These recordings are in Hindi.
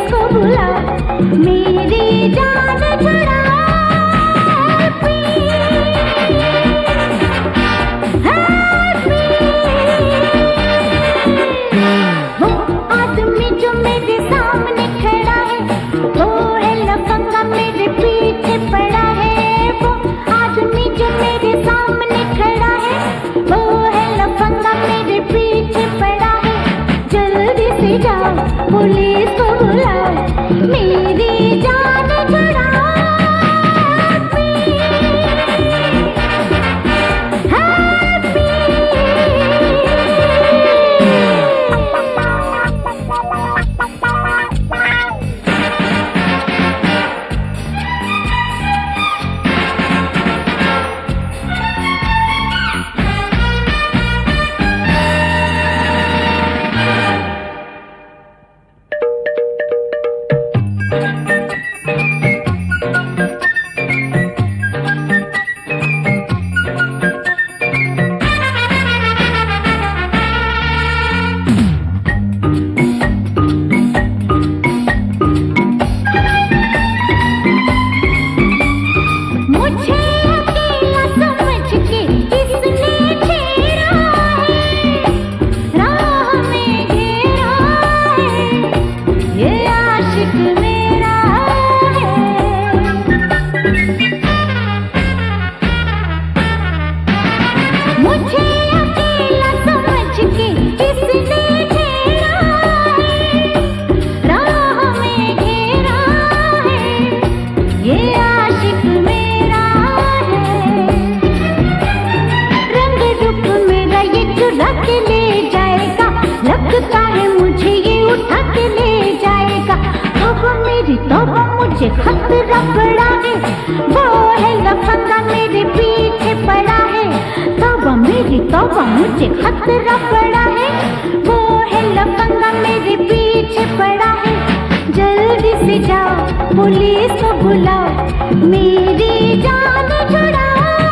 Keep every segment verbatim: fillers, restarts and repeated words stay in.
पुलिस को बुलाओ, मेरी जान छुड़ाओ। वो आदमी जो मेरे सामने खड़ा है, वो है लफंगा मेरे पीछे पड़ा है। वो आदमी जो मेरे सामने खड़ा है, वो है लफंगा मेरे पीछे पड़ा है। जल्दी से जाओ, पुलिस को बुलाओ, मेरी जान छुड़ाओ। मुझे खतरा पड़ा है, वो है लफंगा मेरे पीछे पड़ा है। तौबा मेरी तौबा, मुझे खतरा पड़ा है, वो है लफंगा मेरे पीछे पड़ा है। जल्दी से जाओ, पुलिस को बुलाओ, मेरी जान छुड़ाओ।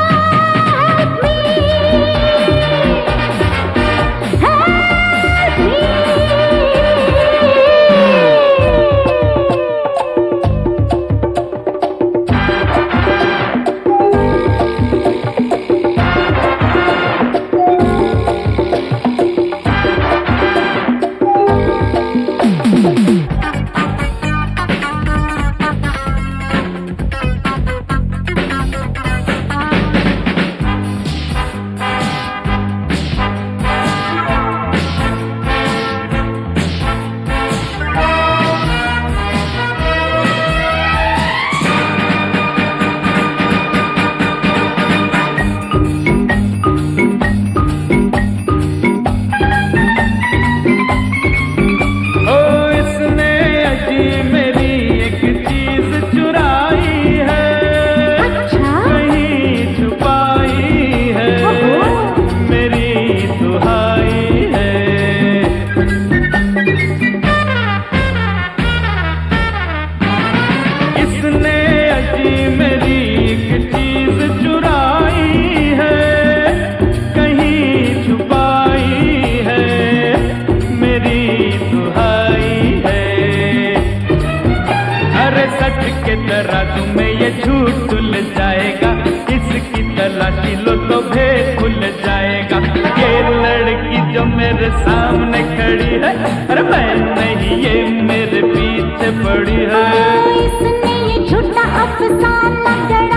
तराजू में ये झूठ धुल जाएगा, इसकी तलाशी लो तो भेद खुल जाएगा। ये लड़की जो मेरे सामने खड़ी है, अरे मैं नहीं, ये मेरे पीछे पड़ी है। इसने ये झूठा अफसाना